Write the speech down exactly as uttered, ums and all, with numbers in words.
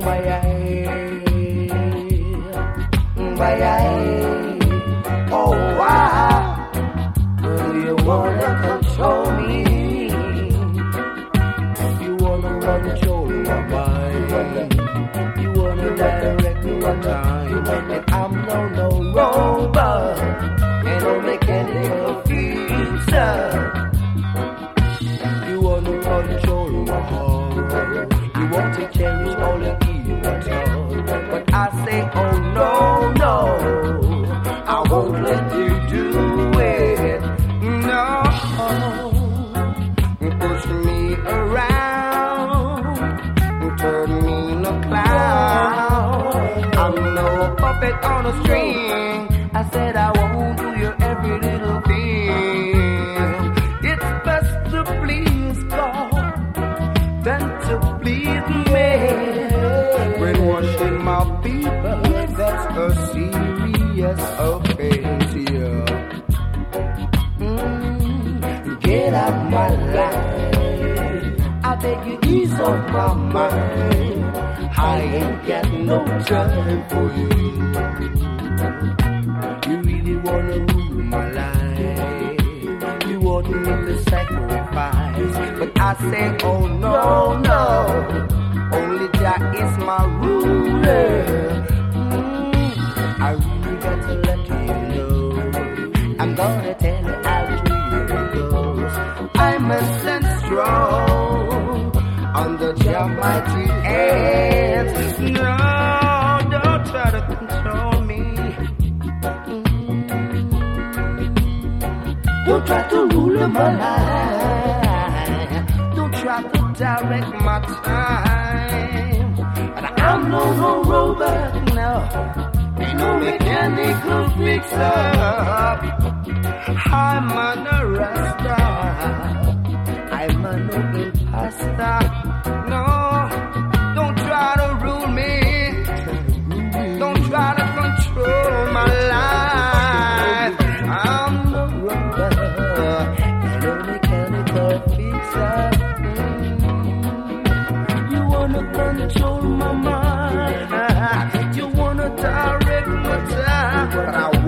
Oh, why do you wanna control me? You wanna control my mind. You wanna direct my time. And I'm no, no robot. And no mechanical fixer. You wanna control my heart. You want to change all the evil. But I say, oh no, no, I won't let you do it. No, push me around, turn me in a clown. I'm no puppet on a string. I said I won't do your every little thing. It's best to please God than to please me. Brainwashing my people, that's a serious offense, yeah. Mm, get out my life, I beg you ease off my mind. I ain't got no time for you. You really wanna rule my life. You want me to sacrifice, but I say, oh no, no. Only Jah is my ruler. Mm, I really got to let you know. I'm gonna tell you how it really goes. I'm a stand strong under Jah mighty hands. No, don't try to control me. Mm, don't try to rule my life. Don't try to direct my time. I'm no, no robot, no. Ain't no mechanical fixer. I'm an arrester. I'm a no imposter. No, don't try to rule me. Don't try to control my life. I'm no robot. Ain't no mechanical fixer. You wanna control my mind. You wanna direct my time, but I